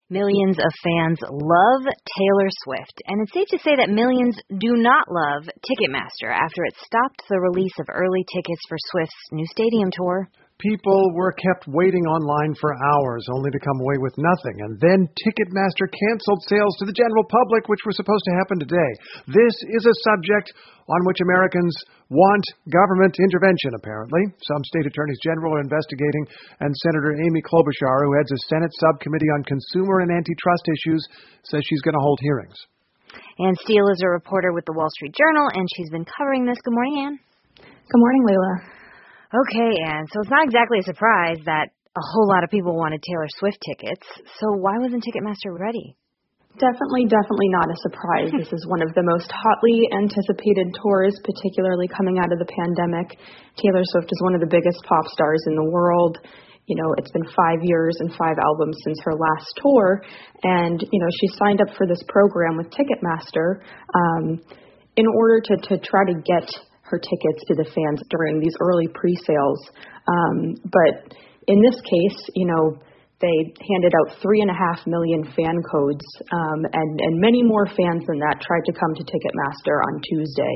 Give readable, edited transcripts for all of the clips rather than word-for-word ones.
Millions of fans love Taylor Swift, and it's safe to say that millions do not love Ticketmaster after it stopped the release of early tickets for Swift's new stadium tour. People were kept waiting online for hours, only to come away with nothing. And then Ticketmaster canceled sales to the general public, which were supposed to happen today. This is a subject on which Americans want government intervention, apparently. Some state attorneys general are investigating, and Senator Amy Klobuchar, who heads a Senate subcommittee on consumer and antitrust issues, says she's going to hold hearings. Ann Steele is a reporter with the Wall Street Journal, and she's been covering this. Good morning, Ann. Good morning, Layla. Okay, Ann, so it's not exactly a surprise that a whole lot of people wanted Taylor Swift tickets. So why wasn't Ticketmaster ready? Definitely not a surprise. This is one of the most hotly anticipated tours, particularly coming out of the pandemic. Taylor Swift is one of the biggest pop stars in the world. You know, it's been 5 years and 5 albums since her last tour. And, you know, she signed up for this program with Ticketmaster in order to try to get her tickets to the fans during these early pre-sales. But in this case, you know, they handed out 3.5 million fan codes, and many more fans than that tried to come to Ticketmaster on Tuesday.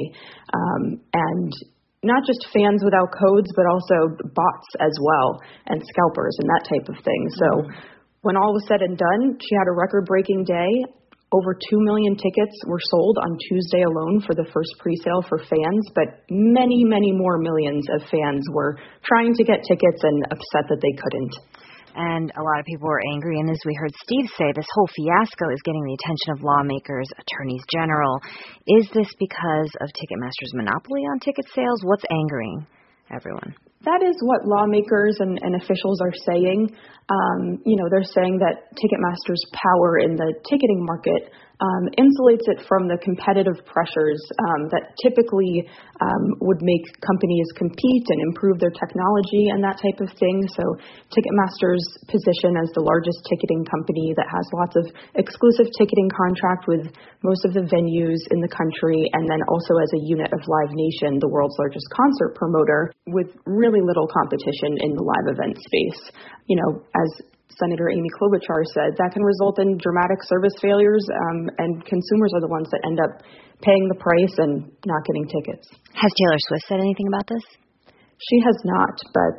And not just fans without codes, but also bots as well, and scalpers and that type of thing. So when all was said and done, she had a record-breaking day. Over 2 million tickets were sold on Tuesday alone for the first presale for fans, but many, many more millions of fans were trying to get tickets and upset that they couldn't. And a lot of people were angry, and as we heard Steve say, this whole fiasco is getting the attention of lawmakers, attorneys general. Is this because of Ticketmaster's monopoly on ticket sales? What's angering everyone? That is what lawmakers and officials are saying. You know, they're saying that Ticketmaster's power in the ticketing market insulates it from the competitive pressures that typically would make companies compete and improve their technology and that type of thing. So Ticketmaster's position as the largest ticketing company that has lots of exclusive ticketing contract with most of the venues in the country, and then also as a unit of Live Nation, the world's largest concert promoter, with really little competition in the live event space. You know, as Senator Amy Klobuchar said, that can result in dramatic service failures, and consumers are the ones that end up paying the price and not getting tickets. Has Taylor Swift said anything about this? She has not, but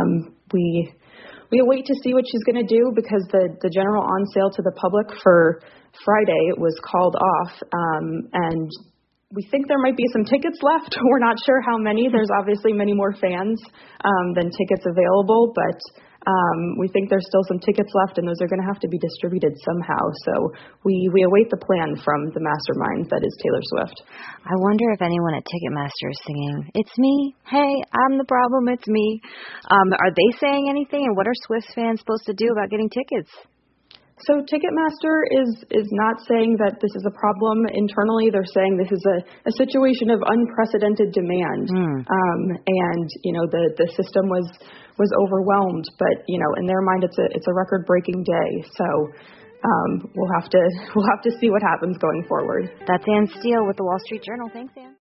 we await to see what she's going to do, because the general on sale to the public for Friday was called off, and we think there might be some tickets left. We're not sure how many. There's obviously many more fans than tickets available, but we think there's still some tickets left, and those are going to have to be distributed somehow. So we await the plan from the mastermind that is Taylor Swift. I wonder if anyone at Ticketmaster is singing, "It's me, hey, I'm the problem, it's me." Are they saying anything, and what are Swift fans supposed to do about getting tickets? So Ticketmaster is not saying that this is a problem internally. They're saying this is a situation of unprecedented demand. And, you know, the system was overwhelmed, but, you know, in their mind, it's a record-breaking day. So we'll have to see what happens going forward. That's Ann Steele with the Wall Street Journal. Thanks, Ann.